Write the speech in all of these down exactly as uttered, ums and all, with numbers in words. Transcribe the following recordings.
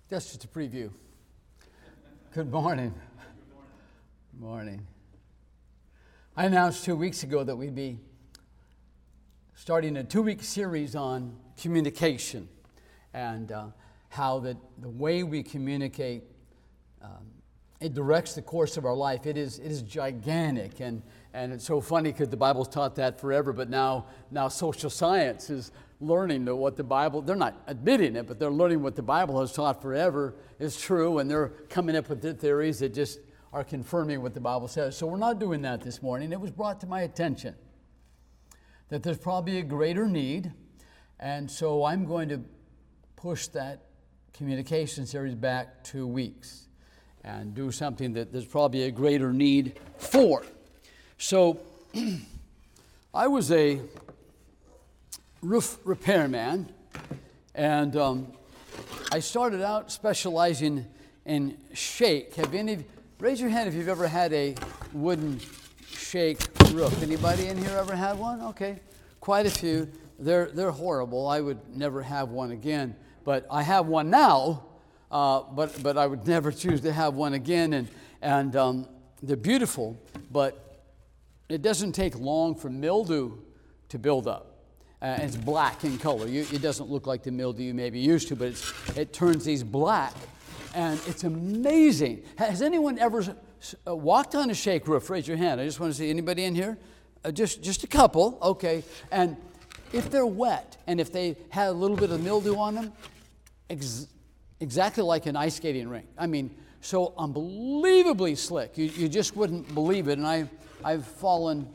That's just a preview. Good morning. Good morning. I announced two weeks ago that we'd be starting a two-week series on communication and uh, how that the way we communicate, um, it directs the course of our life. It is it is gigantic, and and it's so funny because the Bible's taught that forever, but now now social science is learning that what the Bible, they're not admitting it, but they're learning what the Bible has taught forever is true, and they're coming up with their theories that just are confirming what the Bible says. So we're not doing that this morning. It was brought to my attention that there's probably a greater need, and so I'm going to push that communication series back two weeks and do something that there's probably a greater need for. So I was a roof repairman, and um, I started out specializing in shake. Have any, raise your hand if you've ever had a wooden shake roof. Anybody in here ever had one? Okay, quite a few. They're they're horrible. I would never have one again, but I have one now. Uh, but but I would never choose to have one again. And and um, they're beautiful, but it doesn't take long for mildew to build up. Uh, it's black in color. You, it doesn't look like the mildew you may be used to, but it's, it turns these black, and it's amazing. Has anyone ever uh, walked on a shake roof? Raise your hand. I just want to see anybody in here. Uh, just just a couple, okay. And if they're wet, and if they had a little bit of mildew on them, ex- exactly like an ice skating rink. I mean, so unbelievably slick. You you just wouldn't believe it. And I I've fallen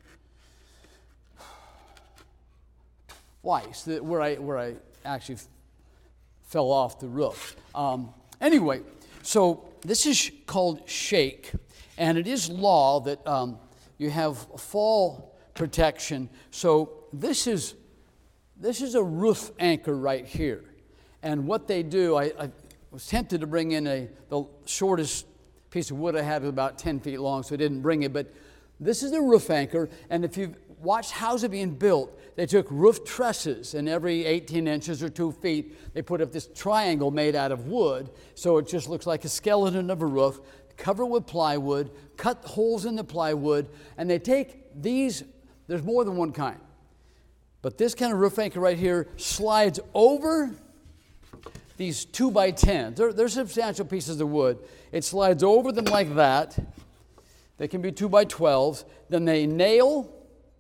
twice where I where I actually f- fell off the roof. Um, anyway, so this is called shake, and it is law that um, you have fall protection. So this is this is a roof anchor right here, and what they do, I, I was tempted to bring in a the shortest piece of wood I had was about ten feet long, so I didn't bring it. But this is a roof anchor, and if you've watched houses being built, they took roof trusses, and every eighteen inches or two feet, they put up this triangle made out of wood, so it just looks like a skeleton of a roof, cover it with plywood, cut holes in the plywood, and they take these, there's more than one kind, but this kind of roof anchor right here slides over these two by tens. They're, they're substantial pieces of wood. It slides over them like that. They can be two by twelves. Then they nail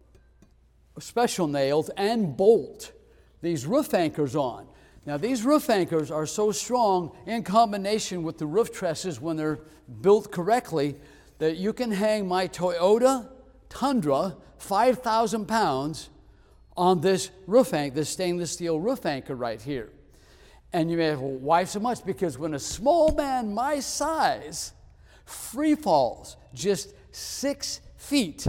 special nails and bolt these roof anchors on. Now these roof anchors are so strong in combination with the roof trusses when they're built correctly that you can hang my Toyota Tundra five thousand pounds on this roof anchor, this stainless steel roof anchor right here. And you may have, well, why so much? Because when a small man my size free falls just six feet,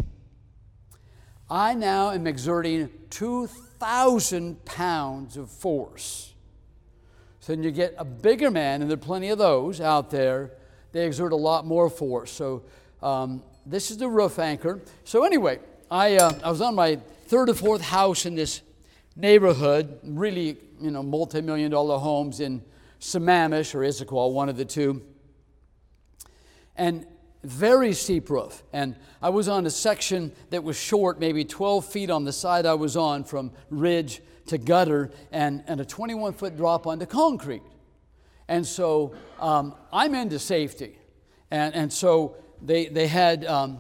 I now am exerting two thousand pounds of force. So then you get a bigger man, and there are plenty of those out there. They exert a lot more force. So um, this is the roof anchor. So anyway, I uh, I was on my third or fourth house in this neighborhood, really, you know, multi-million dollar homes in Sammamish or Issaquah, one of the two. And very steep roof, and I was on a section that was short, maybe twelve feet on the side I was on from ridge to gutter, and, and a twenty-one foot drop onto concrete. And so um, I'm into safety, and and so they they had um,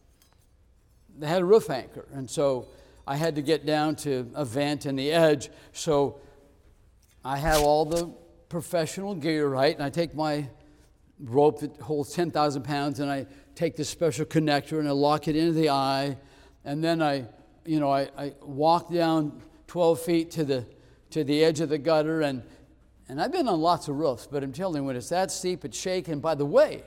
they had a roof anchor, and so I had to get down to a vent and the edge. So I have all the professional gear, right, and I take my rope that holds ten thousand pounds, and I take this special connector and I lock it into the eye, and then I, you know, I, I walk down twelve feet to the to the edge of the gutter, and and I've been on lots of roofs, but I'm telling you, when it's that steep, it's shaking. By the way,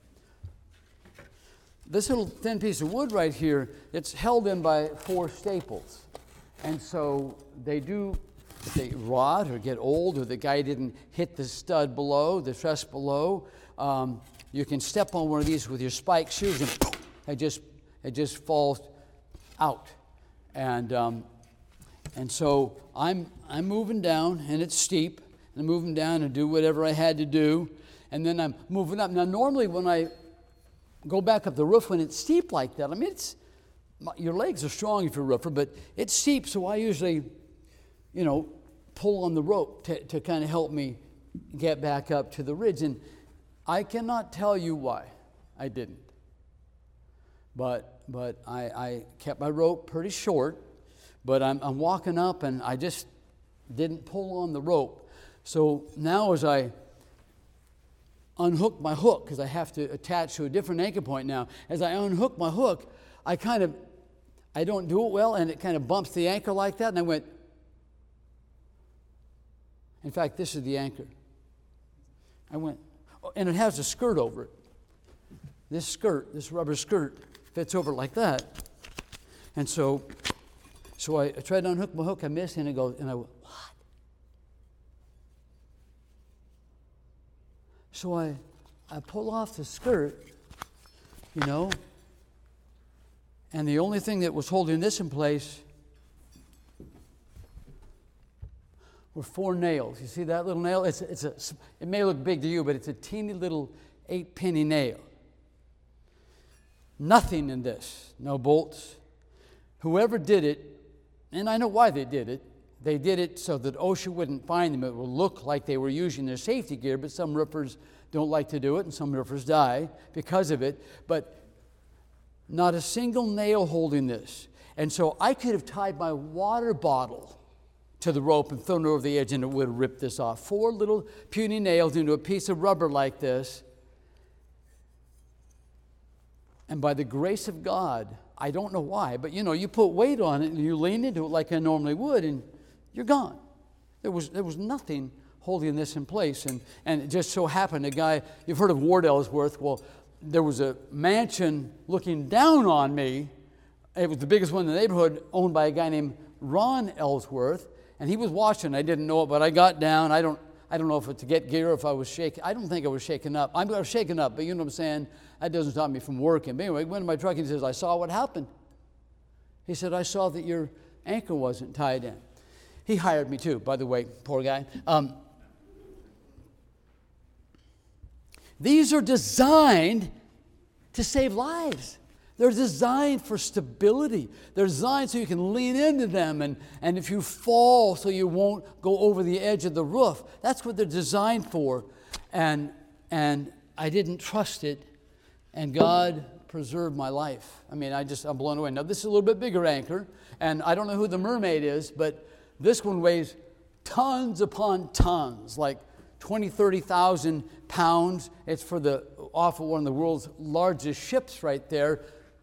this little thin piece of wood right here, it's held in by four staples, and so they do. If they rot or get old, or the guy didn't hit the stud below, the truss below, um, you can step on one of these with your spike shoes, and poof, it just it just falls out. And um, and so I'm I'm moving down, and it's steep, and move them down and do whatever I had to do. And then I'm moving up. Now, normally when I go back up the roof, when it's steep like that, I mean, it's your legs are strong if you're a roofer, but it's steep, so I usually, you know, pull on the rope to, to kind of help me get back up to the ridge. And I cannot tell you why I didn't. But but I, I kept my rope pretty short, but I'm, I'm walking up and I just didn't pull on the rope. So now as I unhook my hook, because I have to attach to a different anchor point now, as I unhook my hook, I kind of, I don't do it well, and it kind of bumps the anchor like that, and I went, in fact, this is the anchor. I went, and it has a skirt over it. This skirt, this rubber skirt, fits over like that. And so, so I, I tried to unhook my hook, I missed, and I go, and I went, what? So I, I pull off the skirt, you know, and the only thing that was holding this in place were four nails. You see that little nail? It's, it's a, it may look big to you, but it's a teeny little eight penny nail. Nothing in this, no bolts. Whoever did it, and I know why they did it, they did it so that OSHA wouldn't find them. It would look like they were using their safety gear, but some roofers don't like to do it, and some roofers die because of it. But not a single nail holding this. And so I could have tied my water bottle to the rope and thrown it over the edge, and it would have ripped this off. Four little puny nails into a piece of rubber like this. And by the grace of God, I don't know why, but you know, you put weight on it and you lean into it like I normally would, and you're gone. There was there was nothing holding this in place. And, and it just so happened, a guy, you've heard of Ward Ellsworth. Well, there was a mansion looking down on me. It was the biggest one in the neighborhood, owned by a guy named Ron Ellsworth. And he was watching. I didn't know it, but I got down. I don't I don't know if it's to get gear or if I was shaking. I don't think I was shaken up. I was shaken up, but you know what I'm saying? That doesn't stop me from working. But anyway, went to my truck and he says, I saw what happened. He said, I saw that your anchor wasn't tied in. He hired me too, by the way, poor guy. Um, these are designed to save lives. They're designed for stability. They're designed so you can lean into them, and, and if you fall so you won't go over the edge of the roof. That's what they're designed for. And, and I didn't trust it, and God preserved my life. I mean, I just, I'm blown away. Now, this is a little bit bigger anchor, and I don't know who the mermaid is, but this one weighs tons upon tons, like twenty, thirty thousand pounds. It's for the off of one of the world's largest ships right there.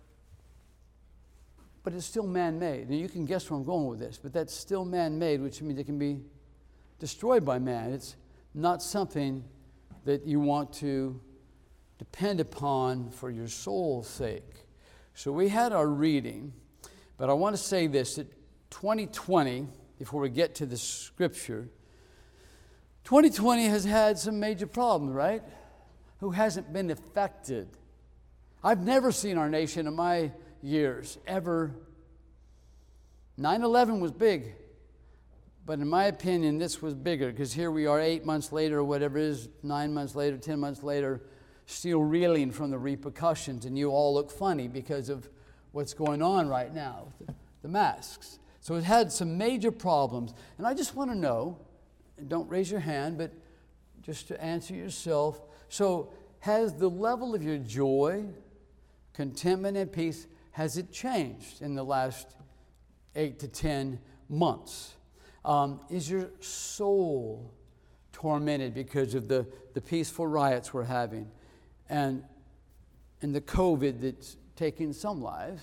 But it's still man-made. And you can guess where I'm going with this, but that's still man-made, which means it can be destroyed by man. It's not something that you want to depend upon for your soul's sake. So we had our reading, but I want to say this, that twenty twenty, before we get to the scripture, twenty twenty has had some major problems, right? Who hasn't been affected? I've never seen our nation in my years ever. nine eleven was big, but in my opinion, this was bigger, because here we are eight months later, or whatever it is, nine months later, ten months later, still reeling from the repercussions, and you all look funny because of what's going on right now with the, the masks. So it had some major problems, and I just want to know, and don't raise your hand, but just to answer yourself, so has the level of your joy, contentment, and peace, has it changed in the last eight to ten months? Um, is your soul tormented because of the, the peaceful riots we're having and, and the COVID that's taking some lives?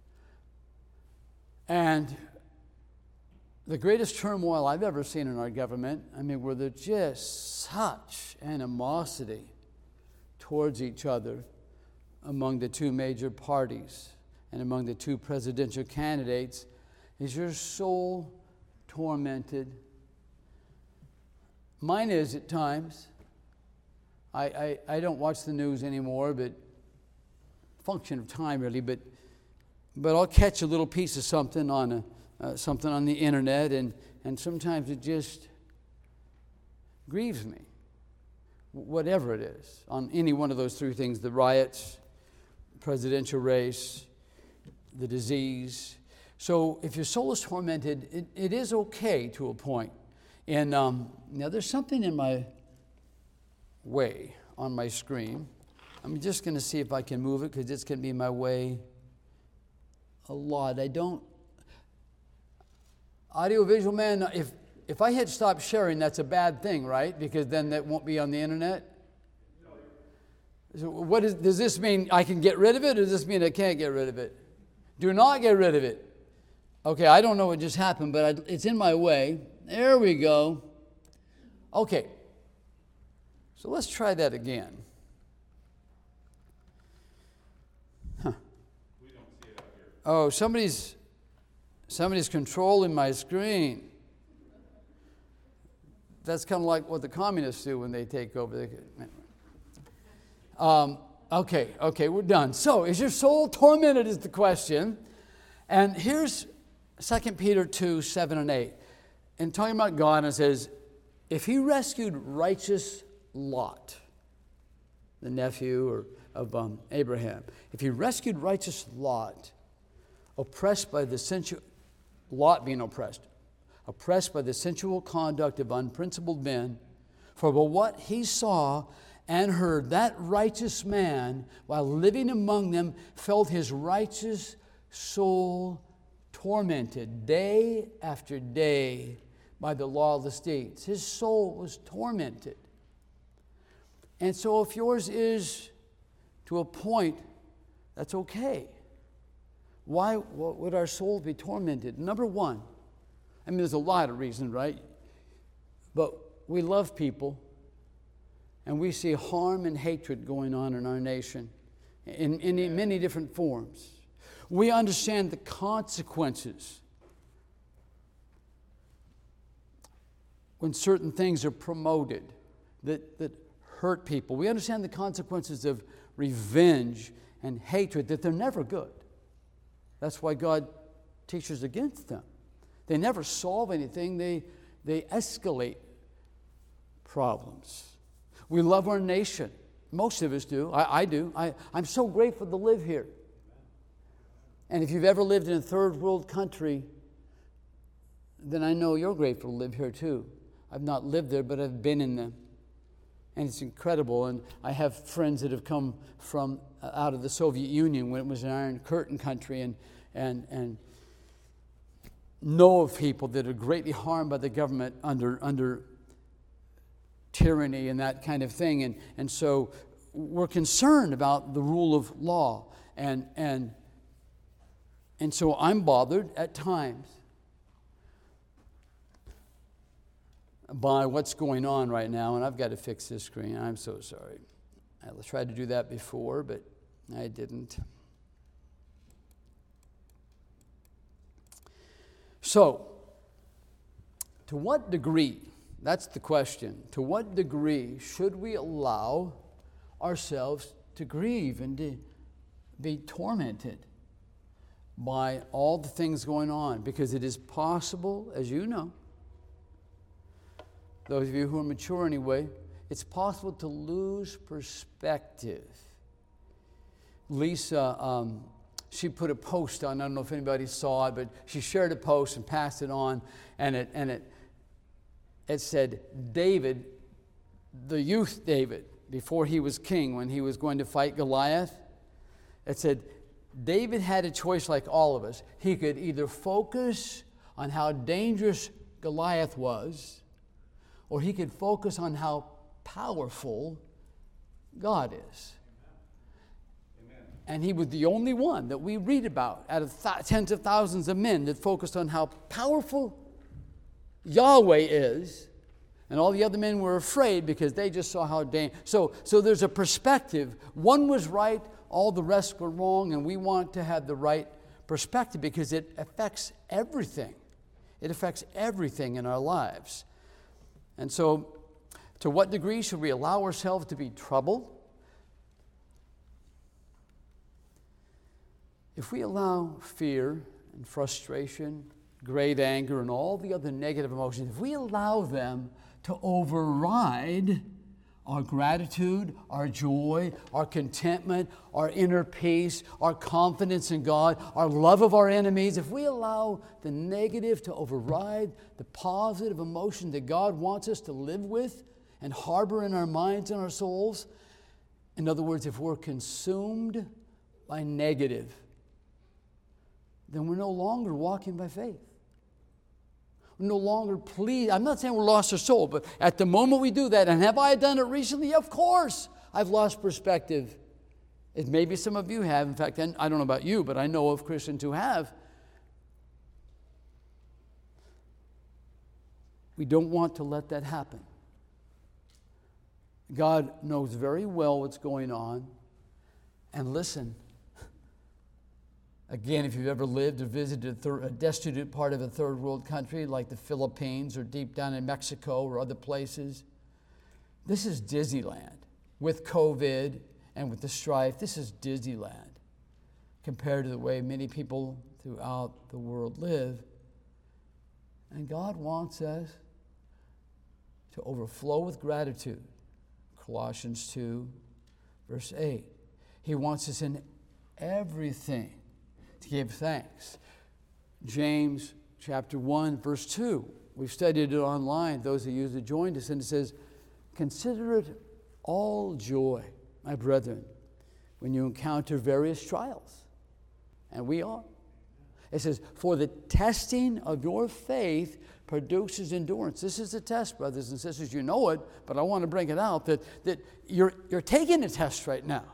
And the greatest turmoil I've ever seen in our government, I mean, where there's just such animosity towards each other among the two major parties and among the two presidential candidates. Is your soul tormented? Mine is at times. I, I, I don't watch the news anymore, but function of time really, but but I'll catch a little piece of something on a, uh, something on the internet, and, and sometimes it just grieves me, whatever it is, on any one of those three things, the riots, presidential race, the disease. So if your soul is tormented, it, it is okay to a point. And um, now there's something in my way on my screen. I'm just going to see if I can move it because it's going to be in my way a lot. I don't... Audiovisual man, if, if I hit stop sharing, that's a bad thing, right? Because then that won't be on the internet. So what is, does this mean I can get rid of it, or does this mean I can't get rid of it? Do not get rid of it. Okay, I don't know what just happened, but I, it's in my way. There we go. Okay. So let's try that again. Huh. We don't see it up here. Oh, somebody's somebody's controlling my screen. That's kind of like what the communists do when they take over. They, um, okay, okay, we're done. So, is your soul tormented is the question. And here's Second Peter two, seven and eight. And talking about God, it says, if he rescued righteous Lot, the nephew or, of um, Abraham, if he rescued righteous Lot, oppressed by the sensual, Lot being oppressed, oppressed by the sensual conduct of unprincipled men, for by what he saw and heard, that righteous man, while living among them, felt his righteous soul tormented day after day by the lawless deeds. His soul was tormented. And so if yours is to a point, that's okay. Why would our souls be tormented? Number one, I mean, there's a lot of reasons, right? But we love people, and we see harm and hatred going on in our nation in, in many different forms. We understand the consequences when certain things are promoted that, that hurt people. We understand the consequences of revenge and hatred, that they're never good. That's why God teaches against them. They never solve anything. They, they escalate problems. We love our nation. Most of us do. I, I do. I, I'm so grateful to live here. And if you've ever lived in a third world country, then I know you're grateful to live here too. I've not lived there, but I've been in them. And it's incredible. And I have friends that have come from uh, out of the Soviet Union when it was an Iron Curtain country, and and and know of people that are greatly harmed by the government under under tyranny and that kind of thing. And and so we're concerned about the rule of law. And and and so I'm bothered at times by what's going on right now, and I've got to fix this screen. I'm so sorry. I tried to do that before, but I didn't. So, to what degree, that's the question, to what degree should we allow ourselves to grieve and to be tormented by all the things going on? Because it is possible, as you know, those of you who are mature anyway, it's possible to lose perspective. Lisa, um, she put a post on, I don't know if anybody saw it, but she shared a post and passed it on, and it and it it said, David, the youth David, before he was king, when he was going to fight Goliath, it said, David had a choice like all of us. He could either focus on how dangerous Goliath was, or he could focus on how powerful God is. Amen. And he was the only one that we read about out of th- tens of thousands of men that focused on how powerful Yahweh is, and all the other men were afraid because they just saw how dangerous. So, so there's a perspective. One was right, all the rest were wrong, and we want to have the right perspective because it affects everything. It affects everything in our lives. And so, to what degree should we allow ourselves to be troubled? If we allow fear and frustration, great anger, and all the other negative emotions, if we allow them to override our gratitude, our joy, our contentment, our inner peace, our confidence in God, our love of our enemies, if we allow the negative to override the positive emotion that God wants us to live with and harbor in our minds and our souls, in other words, if we're consumed by negative, then we're no longer walking by faith. We're no longer pleased. I'm not saying we're lost our soul, but at the moment we do that, and have I done it recently? Of course, I've lost perspective. As maybe some of you have. In fact, I don't know about you, but I know of Christians who have. We don't want to let that happen. God knows very well what's going on. And listen, again, if you've ever lived or visited a, third, a destitute part of a third world country like the Philippines or deep down in Mexico or other places, this is Disneyland. With COVID and with the strife, this is Disneyland compared to the way many people throughout the world live. And God wants us to overflow with gratitude. Colossians two, verse eight. He wants us in everything to give thanks. James chapter one, verse two. We've studied it online, those who usually joined us, and it says, consider it all joy, my brethren, when you encounter various trials. And we are. It says, for the testing of your faith produces endurance. This is a test, brothers and sisters. You know it, but I want to bring it out that, that you're, you're taking a test right now.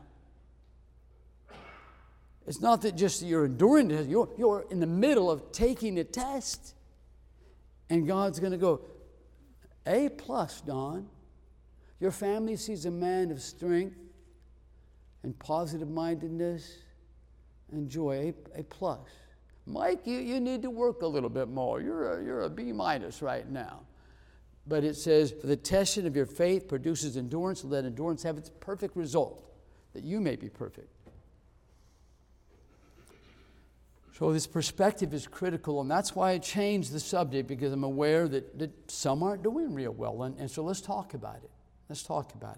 It's not that just you're enduring this. You're, you're in the middle of taking a test. And God's going to go, A plus, Don. Your family sees a man of strength and positive-mindedness and joy, A, a plus. Mike, you, you need to work a little bit more. You're a, you're a B minus right now. But it says, for the testing of your faith produces endurance, let endurance have its perfect result, that you may be perfect. So this perspective is critical, and that's why I changed the subject, because I'm aware that, that some aren't doing real well. And, and so let's talk about it. Let's talk about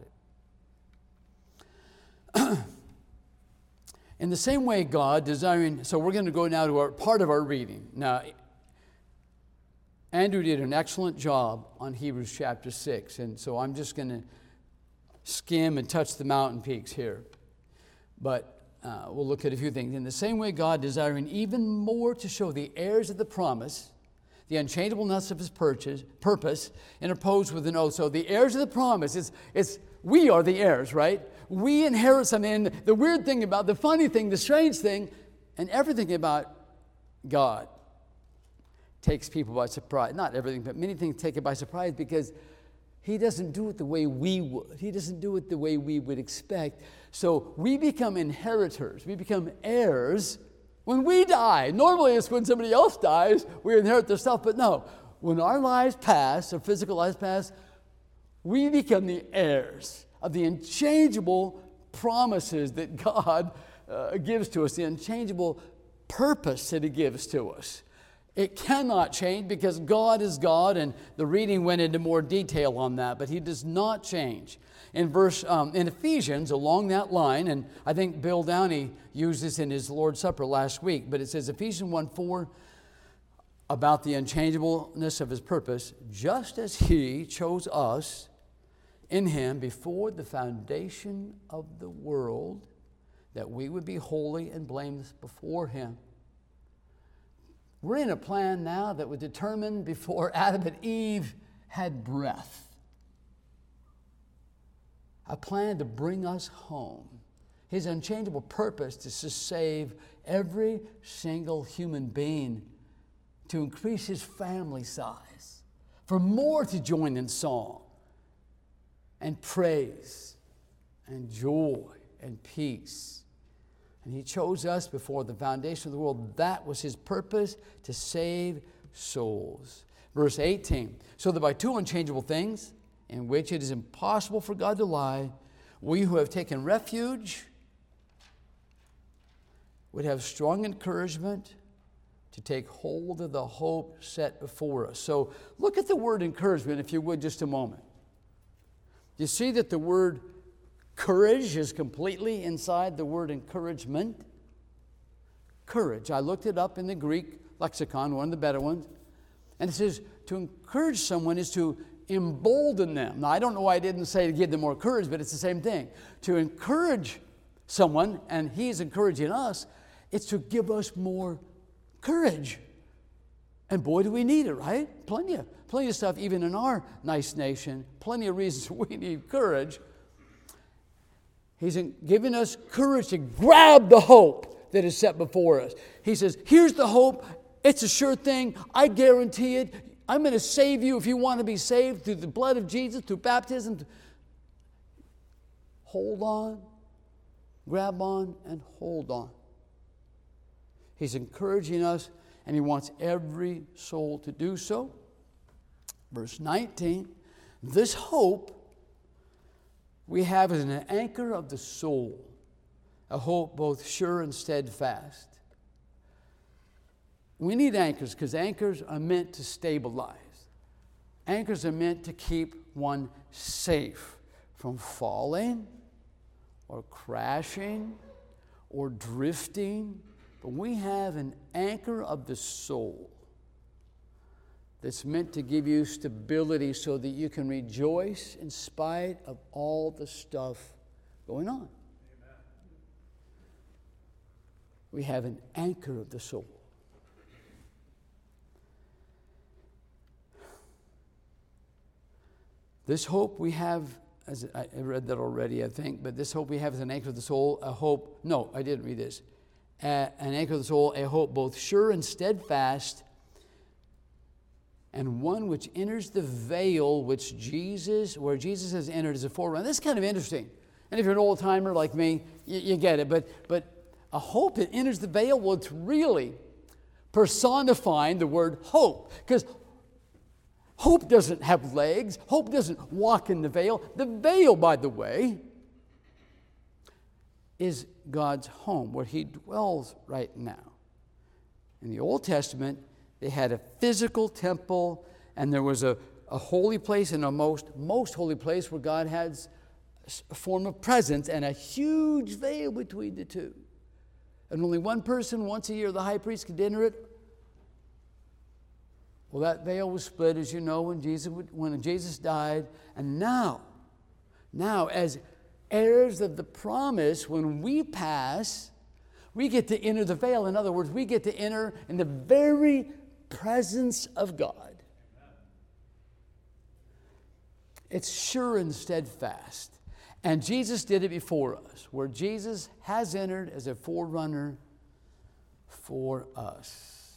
it. In the same way, God desiring, so we're going to go now to our part of our reading. Now, Andrew did an excellent job on Hebrews chapter six, and so I'm just going to skim and touch the mountain peaks here. But uh, we'll look at a few things. In the same way, God desiring even more to show the heirs of the promise, the unchangeableness of his purchase, purpose, interposed with an oath. So the heirs of the promise, it's, it's we are the heirs, right? We inherit something. And the weird thing about, the funny thing, the strange thing, and everything about God takes people by surprise. Not everything, but many things take it by surprise, because he doesn't do it the way we would. He doesn't do it the way we would expect. So we become inheritors. We become heirs when we die. Normally it's when somebody else dies, we inherit their stuff. But no, when our lives pass, our physical lives pass, we become the heirs of the unchangeable promises that God uh, gives to us, the unchangeable purpose that he gives to us. It cannot change because God is God, and the reading went into more detail on that, but he does not change. In verse um, in Ephesians, along that line, and I think Bill Downey used this in his Lord's Supper last week, but it says Ephesians one four about the unchangeableness of his purpose, just as he chose us in him before the foundation of the world, that we would be holy and blameless before him. We're in a plan now that was determined before Adam and Eve had breath. A plan to bring us home. His unchangeable purpose is to save every single human being, to increase his family size, for more to join in song and praise and joy and peace. And he chose us before the foundation of the world. That was his purpose, to save souls. Verse eighteen, so that by two unchangeable things, in which it is impossible for God to lie, we who have taken refuge would have strong encouragement to take hold of the hope set before us. So look at the word encouragement, if you would, just a moment. You see that the word courage is completely inside the word encouragement. Courage. I looked it up in the Greek lexicon, one of the better ones, and it says to encourage someone is to embolden them. Now, I don't know why I didn't say to give them more courage, but it's the same thing. To encourage someone, and he's encouraging us, it's to give us more courage. And boy, do we need it, right? Plenty of, plenty of stuff, even in our nice nation, plenty of reasons we need courage. He's giving us courage to grab the hope that is set before us. He says, here's the hope. It's a sure thing. I guarantee it. I'm going to save you if you want to be saved through the blood of Jesus, through baptism. Hold on, grab on, and hold on. He's encouraging us, and he wants every soul to do so. Verse nineteen, this hope we have as an anchor of the soul, a hope both sure and steadfast. We need anchors because anchors are meant to stabilize. Anchors are meant to keep one safe from falling or crashing or drifting. But we have an anchor of the soul that's meant to give you stability so that you can rejoice in spite of all the stuff going on. Amen. We have an anchor of the soul. This hope we have, as I read that already, I think, but this hope we have is an anchor of the soul, a hope, no, I didn't read this. Uh, an anchor of the soul, a hope both sure and steadfast, and one which enters the veil which Jesus, where Jesus has entered as a forerunner. This is kind of interesting. And if you're an old timer like me, you, you get it. But, but a hope that enters the veil, well, it's really personifying the word hope. Because hope doesn't have legs. Hope doesn't walk in the veil. The veil, by the way, is God's home, where he dwells right now. In the Old Testament, they had a physical temple, and there was a, a holy place and a most, most holy place where God had a form of presence and a huge veil between the two. And only one person once a year, the high priest, could enter it. Well, that veil was split, as you know, when Jesus, when Jesus died. And now, now, as heirs of the promise, when we pass, we get to enter the veil. In other words, we get to enter in the very presence of God. It's sure and steadfast. And Jesus did it before us, where Jesus has entered as a forerunner for us.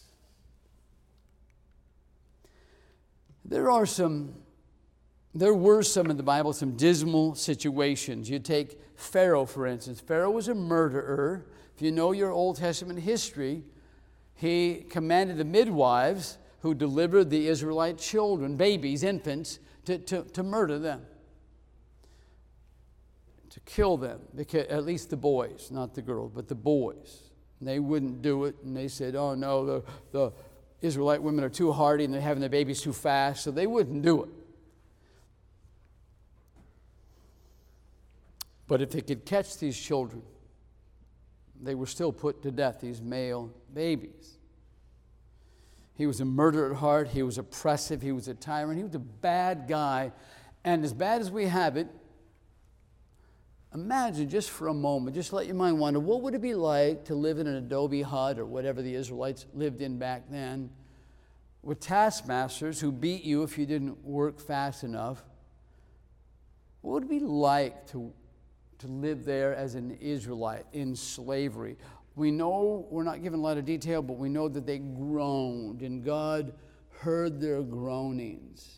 There are some, there were some in the Bible, some dismal situations. You take Pharaoh, for instance. Pharaoh was a murderer. If you know your Old Testament history, he commanded the midwives who delivered the Israelite children, babies, infants, to, to, to murder them, to kill them, because, at least the boys, not the girls, but the boys. And they wouldn't do it, and they said, oh no, the, the Israelite women are too hardy and they're having their babies too fast, so they wouldn't do it. But if they could catch these children, they were still put to death, these male babies. He was a murderer at heart. He was oppressive. He was a tyrant. He was a bad guy. And as bad as we have it, imagine just for a moment, just let your mind wander, what would it be like to live in an adobe hut or whatever the Israelites lived in back then, with taskmasters who beat you if you didn't work fast enough? What would it be like to to live there as an Israelite in slavery? We know, we're not given a lot of detail, but we know that they groaned, and God heard their groanings.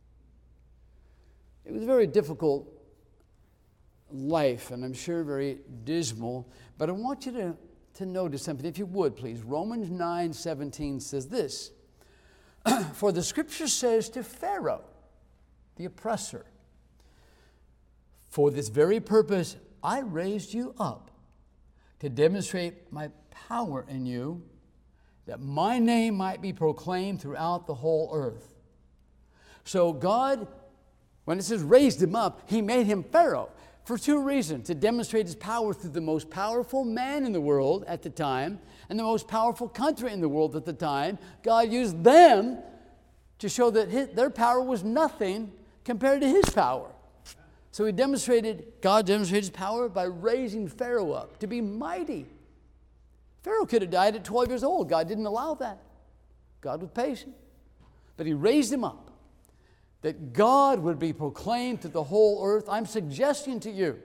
It was a very difficult life, and I'm sure very dismal, but I want you to, to notice something, if you would, please. Romans nine seventeen says this, for the scripture says to Pharaoh, the oppressor, for this very purpose, I raised you up to demonstrate my power in you, that my name might be proclaimed throughout the whole earth. So God, when it says raised him up, he made him Pharaoh for two reasons: to demonstrate his power through the most powerful man in the world at the time and the most powerful country in the world at the time. God used them to show that his, their power was nothing compared to his power. So he demonstrated, God demonstrated his power by raising Pharaoh up to be mighty. Pharaoh could have died at twelve years old. God didn't allow that. God was patient. But he raised him up, that God would be proclaimed to the whole earth. I'm suggesting to you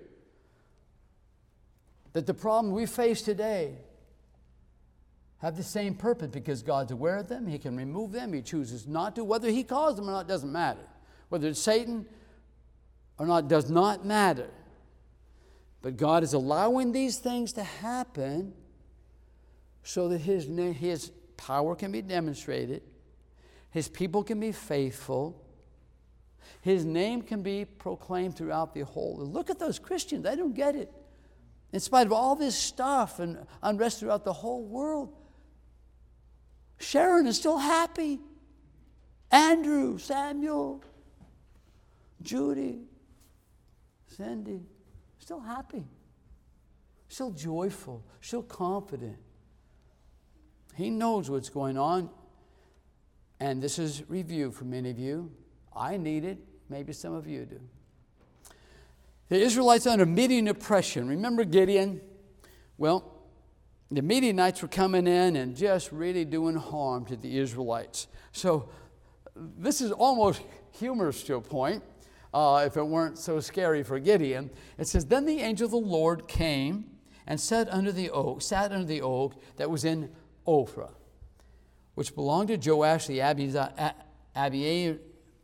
that the problem we face today have the same purpose, because God's aware of them. He can remove them. He chooses not to. Whether he caused them or not doesn't matter. Whether it's Satan or not does not matter. But God is allowing these things to happen so that his, his power can be demonstrated, his people can be faithful, his name can be proclaimed throughout the whole. Look at those Christians. They don't get it. In spite of all this stuff and unrest throughout the whole world, Sharon is still happy. Andrew, Samuel, Judy, Cindy, still happy, still joyful, still confident. He knows what's going on. And this is review for many of you. I need it. Maybe some of you do. The Israelites under Midian oppression. Remember Gideon? Well, the Midianites were coming in and just really doing harm to the Israelites. So this is almost humorous to a point, uh, if it weren't so scary for Gideon. It says, then the angel of the Lord came and sat under the oak, sat under the oak that was in Ophrah, which belonged to Joash the Abiezrite,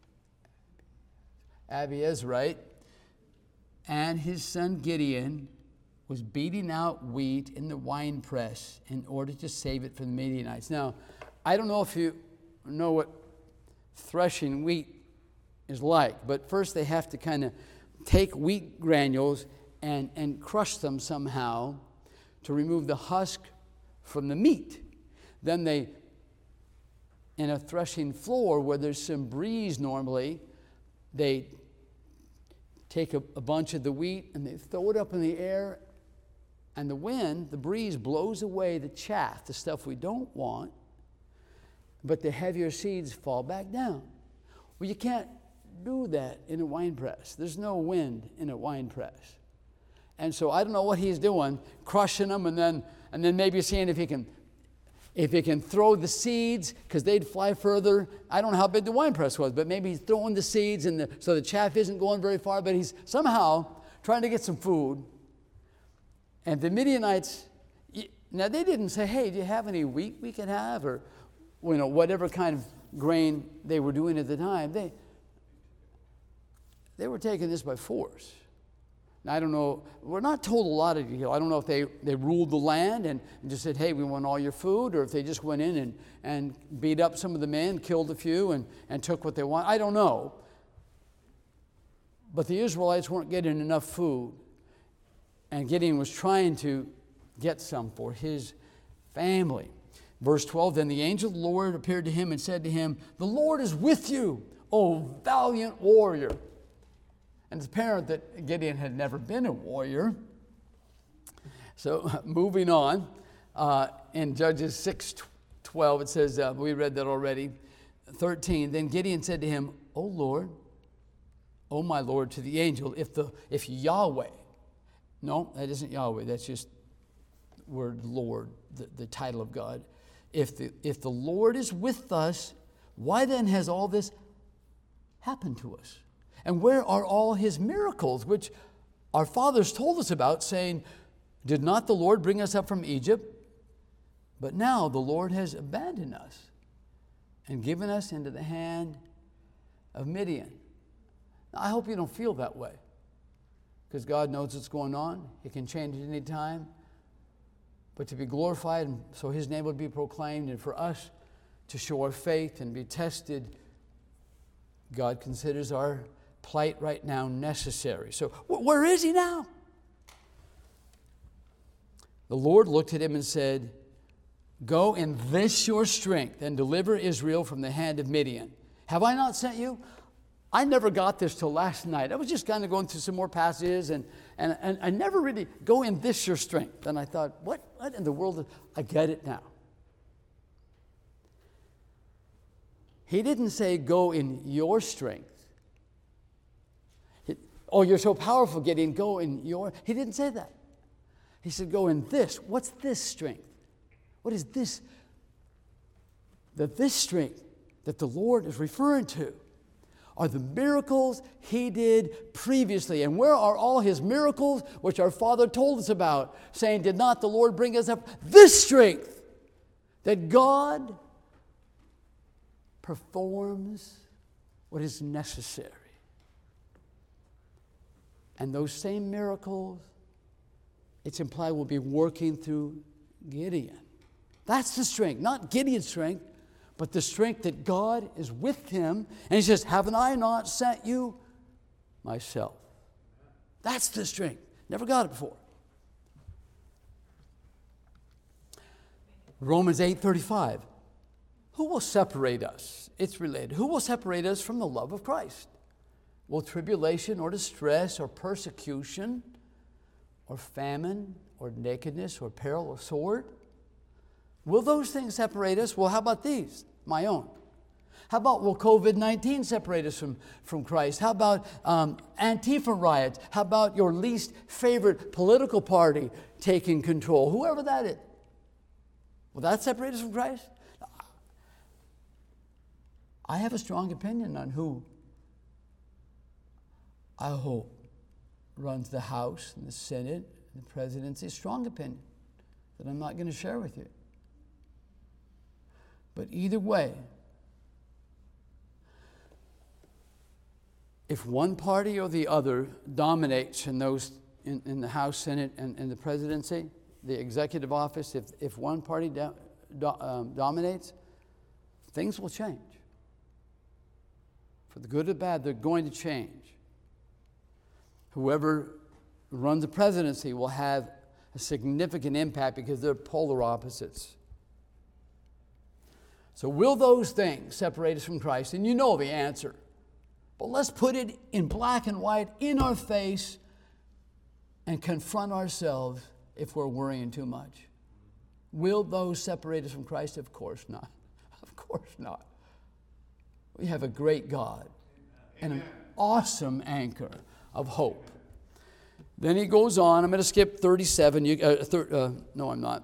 Abiezrite, and his son Gideon was beating out wheat in the winepress in order to save it from the Midianites. Now, I don't know if you know what threshing wheat is like, but first they have to kind of take wheat granules and, and crush them somehow to remove the husk from the meat. Then they, in a threshing floor where there's some breeze normally, they take a, a bunch of the wheat and they throw it up in the air, and the wind, the breeze blows away the chaff, the stuff we don't want, but the heavier seeds fall back down. Well, you can't do that in a wine press. There's no wind in a wine press. And so I don't know what he's doing, crushing them, and then and then maybe seeing if he can if he can throw the seeds, because they'd fly further. I don't know how big the wine press was, but maybe he's throwing the seeds, and the, so the chaff isn't going very far, but he's somehow trying to get some food. And the Midianites, now they didn't say, hey, do you have any wheat we can have? Or, you know, whatever kind of grain they were doing at the time. They, they were taking this by force. Now, I don't know, we're not told a lot of detail. I don't know if they, they ruled the land and just said, hey, we want all your food, or if they just went in and, and beat up some of the men, killed a few, and, and took what they want. I don't know. But the Israelites weren't getting enough food, and Gideon was trying to get some for his family. Verse twelve, then the angel of the Lord appeared to him and said to him, the Lord is with you, O valiant warrior. And it's apparent that Gideon had never been a warrior. So moving on, uh, in Judges six twelve, it says, uh, we read that already, thirteen, then Gideon said to him, O Lord, O my Lord, to the angel, if the if Yahweh, no, that isn't Yahweh, that's just the word Lord, the, the title of God. If the if the Lord is with us, why then has all this happened to us? And where are all his miracles, which our fathers told us about, saying, did not the Lord bring us up from Egypt? But now the Lord has abandoned us and given us into the hand of Midian. Now, I hope you don't feel that way, because God knows what's going on. He can change at any time. But to be glorified, and so his name would be proclaimed, and for us to show our faith and be tested, God considers our plight right now necessary. So where is he now? The Lord looked at him and said, Go in this your strength and deliver Israel from the hand of Midian. Have I not sent you? I never got this till last night. I was just kind of going through some more passages, and, and, and I never really go in this your strength. And I thought, what, what in the world? I get it now. He didn't say go in your strength. He, oh, you're so powerful, Gideon, go in your... He didn't say that. He said go in this. What's this strength? What is this? That this strength that the Lord is referring to are the miracles he did previously. And where are all his miracles, which our Father told us about, saying, did not the Lord bring us up this strength that God performs what is necessary? And those same miracles, it's implied, will be working through Gideon. That's the strength, not Gideon's strength, but the strength that God is with him. And he says, haven't I not sent you myself? That's the strength. Never got it before. Romans eight thirty-five. Who will separate us? It's related. Who will separate us from the love of Christ? Will tribulation or distress or persecution or famine or nakedness or peril or sword? Will those things separate us? Well, how about these? My own. How about, will covid nineteen separate us from, from Christ? How about um, Antifa riots? How about your least favorite political party taking control? Whoever that is. Will that separate us from Christ? I have a strong opinion on who I hope runs the House and the Senate and the presidency. A strong opinion that I'm not going to share with you. But either way, if one party or the other dominates in those in, in the House, Senate, and, and the presidency, the executive office, if, if one party do, do, um, dominates, things will change. For the good or the bad, they're going to change. Whoever runs the presidency will have a significant impact because they're polar opposites. So will those things separate us from Christ? And you know the answer. But let's put it in black and white in our face and confront ourselves if we're worrying too much. Will those separate us from Christ? Of course not. Of course not. We have a great God and an awesome anchor of hope. Then he goes on. I'm going to skip thirty-seven. You, uh, thir- uh, no, I'm not.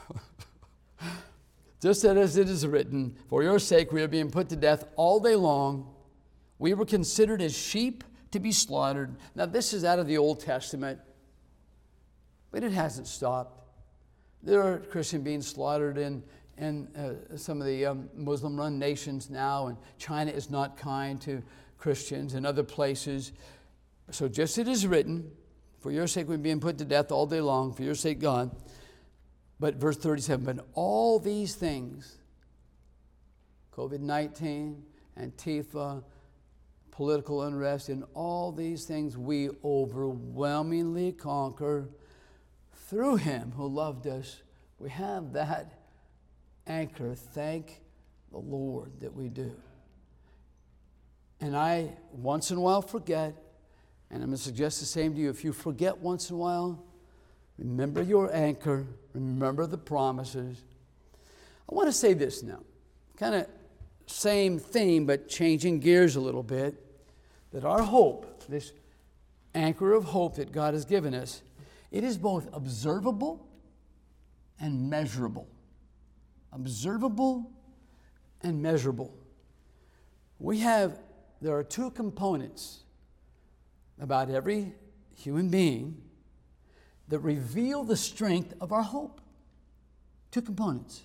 Just as it is written, for your sake we are being put to death all day long. We were considered as sheep to be slaughtered. Now this is out of the Old Testament, but it hasn't stopped. There are Christians being slaughtered in, in uh, some of the um, Muslim-run nations now, and China is not kind to Christians and other places. So just as it is written, for your sake we're being put to death all day long, for your sake, God. But verse thirty-seven, but all these things, covid nineteen, Antifa, political unrest, and all these things we overwhelmingly conquer through him who loved us. We have that anchor. Thank the Lord that we do. And I once in a while forget, and I'm going to suggest the same to you. If you forget once in a while, remember your anchor. Remember the promises. I want to say this now. Kind of same theme, but changing gears a little bit. That our hope, this anchor of hope that God has given us, it is both observable and measurable. Observable and measurable. We have, there are two components about every human being that reveal the strength of our hope. Two components.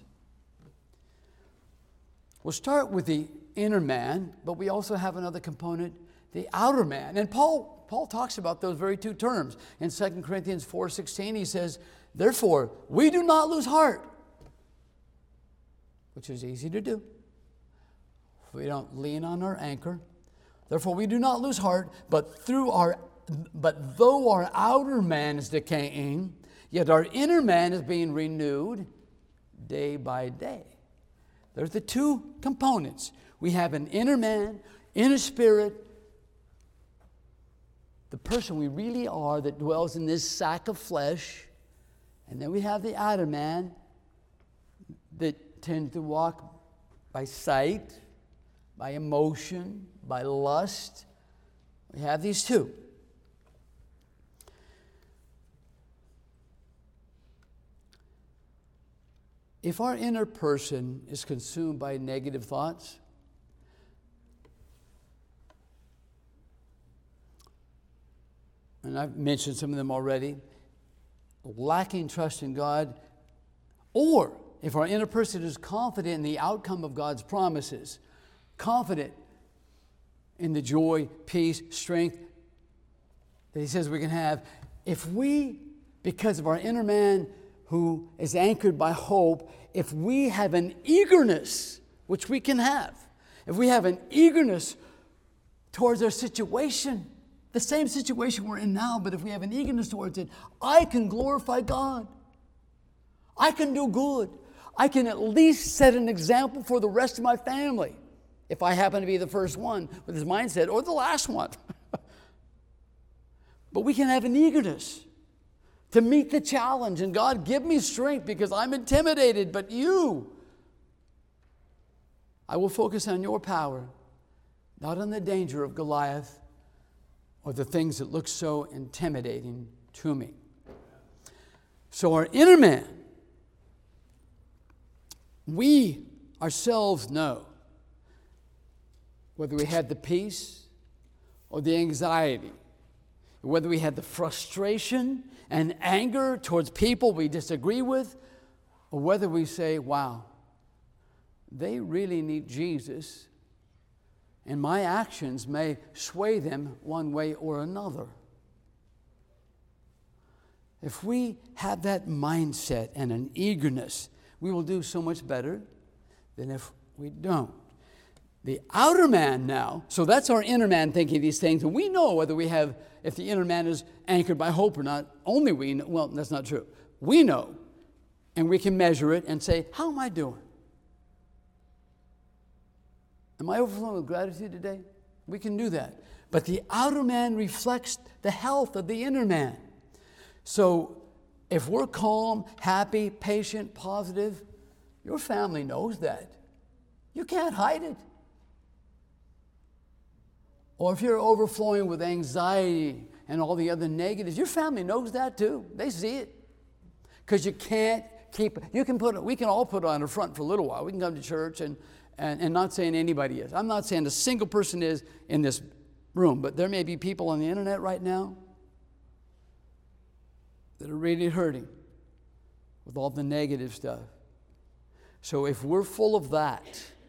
We'll start with the inner man, but we also have another component, the outer man. And Paul, Paul talks about those very two terms. In Second Corinthians four sixteen, he says, therefore, we do not lose heart, which is easy to do. We don't lean on our anchor. Therefore, we do not lose heart, but through our But though our outer man is decaying, yet our inner man is being renewed day by day. There's the two components. We have an inner man, inner spirit, the person we really are that dwells in this sack of flesh. And then we have the outer man that tends to walk by sight, by emotion, by lust. We have these two. If our inner person is consumed by negative thoughts, and I've mentioned some of them already, lacking trust in God, or if our inner person is confident in the outcome of God's promises, confident in the joy, peace, strength that He says we can have, if we, because of our inner man who is anchored by hope, if we have an eagerness, which we can have, if we have an eagerness towards our situation, the same situation we're in now, but if we have an eagerness towards it, I can glorify God. I can do good. I can at least set an example for the rest of my family if I happen to be the first one with this mindset, or the last one. But we can have an eagerness to meet the challenge, and God, give me strength because I'm intimidated, but you, I will focus on your power, not on the danger of Goliath or the things that look so intimidating to me. So our inner man, we ourselves know whether we had the peace or the anxiety, whether we had the frustration and anger towards people we disagree with, or whether we say, wow, they really need Jesus, and my actions may sway them one way or another. If we have that mindset and an eagerness, we will do so much better than if we don't. The outer man now, so that's our inner man thinking these things, and we know whether we have, if the inner man is anchored by hope or not. Only we know, well, that's not true. We know, and we can measure it and say, how am I doing? Am I overflowing with gratitude today? We can do that. But the outer man reflects the health of the inner man. So if we're calm, happy, patient, positive, your family knows that. You can't hide it. Or if you're overflowing with anxiety and all the other negatives, your family knows that too. They see it. Because you can't keep, you can put, we can all put it on the front for a little while. We can come to church and, and, and not saying anybody is. I'm not saying a single person is in this room, but there may be people on the internet right now that are really hurting with all the negative stuff. So if we're full of that,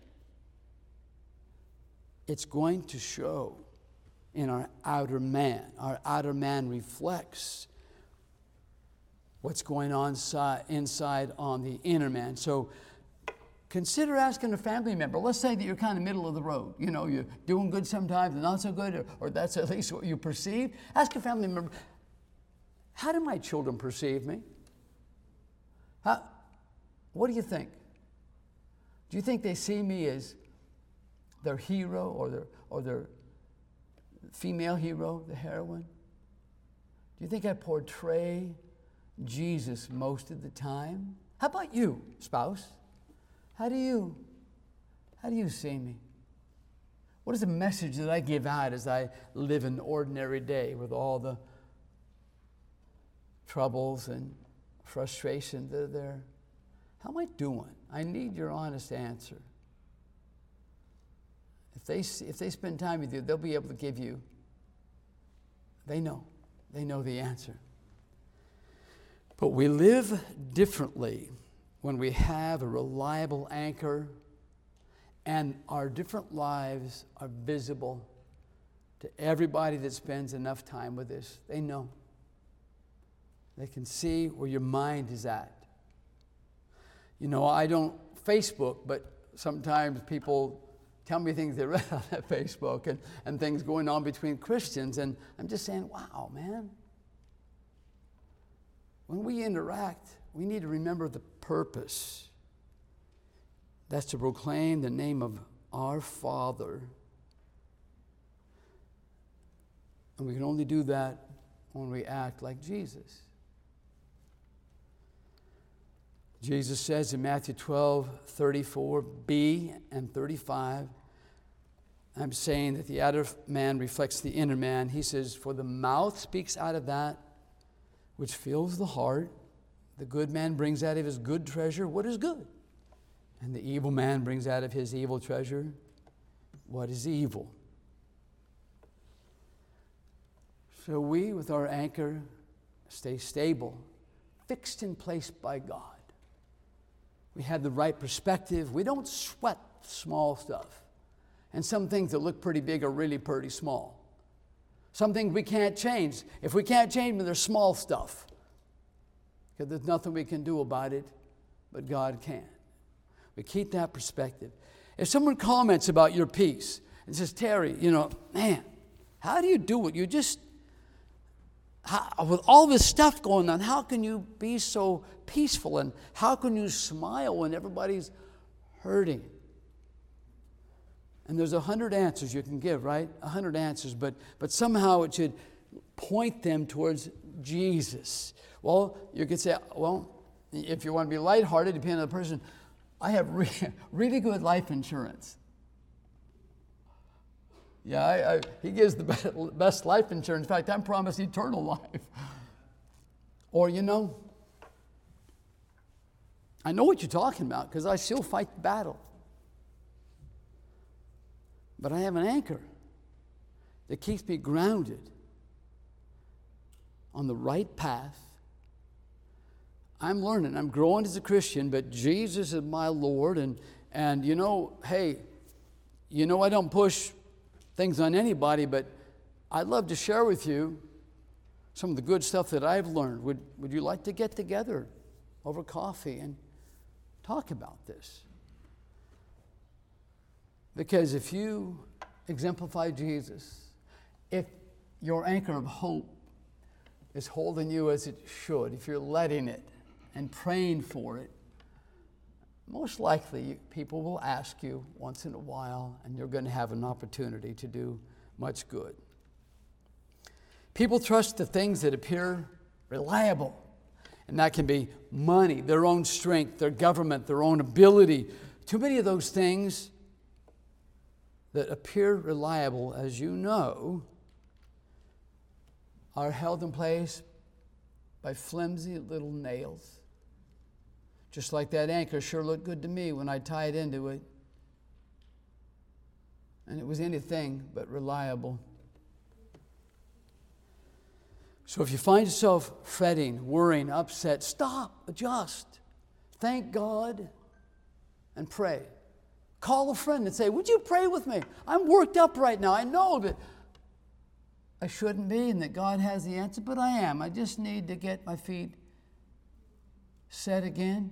it's going to show in our outer man. Our outer man reflects what's going on inside on the inner man. So consider asking a family member. Let's say that you're kind of middle of the road. You know, you're doing good sometimes and not so good, or, or that's at least what you perceive. Ask a family member, how do my children perceive me? How, what do you think? Do you think they see me as their hero or their, or their female hero, the heroine? Do you think I portray Jesus most of the time? How about you, spouse? How do you, how do you see me? What is the message that I give out as I live an ordinary day with all the troubles and frustration that are there? How am I doing? I need your honest answer. If they, if they spend time with you, they'll be able to give you, they know. They know the answer. But we live differently when we have a reliable anchor and our different lives are visible to everybody that spends enough time with us. They know. They can see where your mind is at. You know, I don't Facebook, but sometimes people tell me things they read on that Facebook and, and things going on between Christians, and I'm just saying, wow, man. When we interact, we need to remember the purpose. That's to proclaim the name of our Father. And we can only do that when we act like Jesus. Jesus says in Matthew twelve, thirty-four b and thirty-five, I'm saying that the outer man reflects the inner man. He says, for the mouth speaks out of that which fills the heart. The good man brings out of his good treasure what is good. And the evil man brings out of his evil treasure what is evil. So we, with our anchor, stay stable, fixed in place by God. We have the right perspective. We don't sweat small stuff. And some things that look pretty big are really pretty small. Some things we can't change. If we can't change them, they're small stuff. Because there's nothing we can do about it, but God can. We keep that perspective. If someone comments about your peace and says, Terry, you know, man, how do you do it? You just, how, with all this stuff going on, how can you be so peaceful? And how can you smile when everybody's hurting? And there's a hundred answers you can give, right? A hundred answers, but but somehow it should point them towards Jesus. Well, you could say, well, if you want to be lighthearted, depending on the person, I have re- really good life insurance. Yeah, I, I, he gives the best life insurance. In fact, I'm promised eternal life. Or, you know, I know what you're talking about because I still fight the battle. But I have an anchor that keeps me grounded on the right path. I'm learning. I'm growing as a Christian, but Jesus is my Lord. And, and you know, hey, you know I don't push things on anybody, but I'd love to share with you some of the good stuff that I've learned. Would, would you like to get together over coffee and talk about this? Because if you exemplify Jesus, if your anchor of hope is holding you as it should, if you're letting it and praying for it, most likely people will ask you once in a while, and you're going to have an opportunity to do much good. People trust the things that appear reliable, and that can be money, their own strength, their government, their own ability. Too many of those things that appear reliable, as you know, are held in place by flimsy little nails. Just like that anchor sure looked good to me when I tied into it. And it was anything but reliable. So if you find yourself fretting, worrying, upset, stop, adjust, thank God, and pray. Call a friend and say, would you pray with me? I'm worked up right now. I know that I shouldn't be and that God has the answer, but I am. I just need to get my feet set again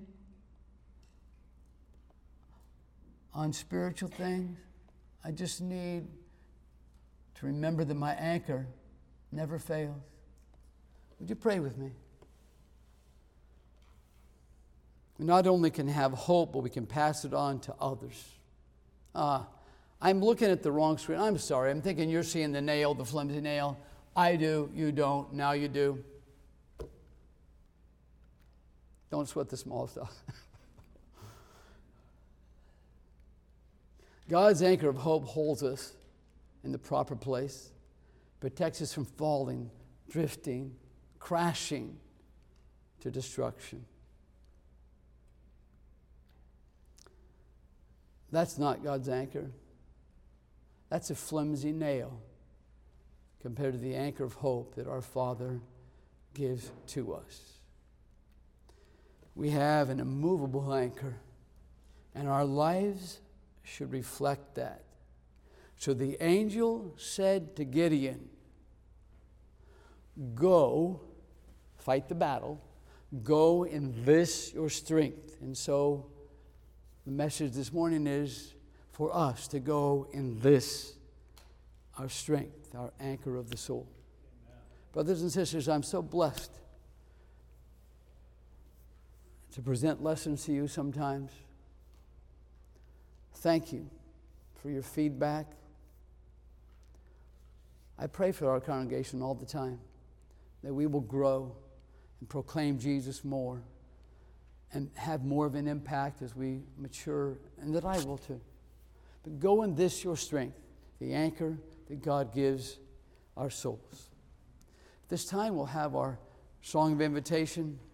on spiritual things. I just need to remember that my anchor never fails. Would you pray with me? We not only can have hope, but we can pass it on to others. Uh, I'm looking at the wrong screen. I'm sorry. I'm thinking you're seeing the nail, the flimsy nail. I do. You don't. Now you do. Don't sweat the small stuff. God's anchor of hope holds us in the proper place, protects us from falling, drifting, crashing to destruction. That's not God's anchor. That's a flimsy nail compared to the anchor of hope that our Father gives to us. We have an immovable anchor, and our lives should reflect that. So the angel said to Gideon, go, fight the battle, go in this your strength. And so the message this morning is for us to go in this, our strength, our anchor of the soul. Amen. Brothers and sisters, I'm so blessed to present lessons to you sometimes. thank you for your feedback. I pray for our congregation all the time, that we will grow and proclaim Jesus more and have more of an impact as we mature, and that I will too. But go in this, your strength, the anchor that God gives our souls. This time we'll have our song of invitation.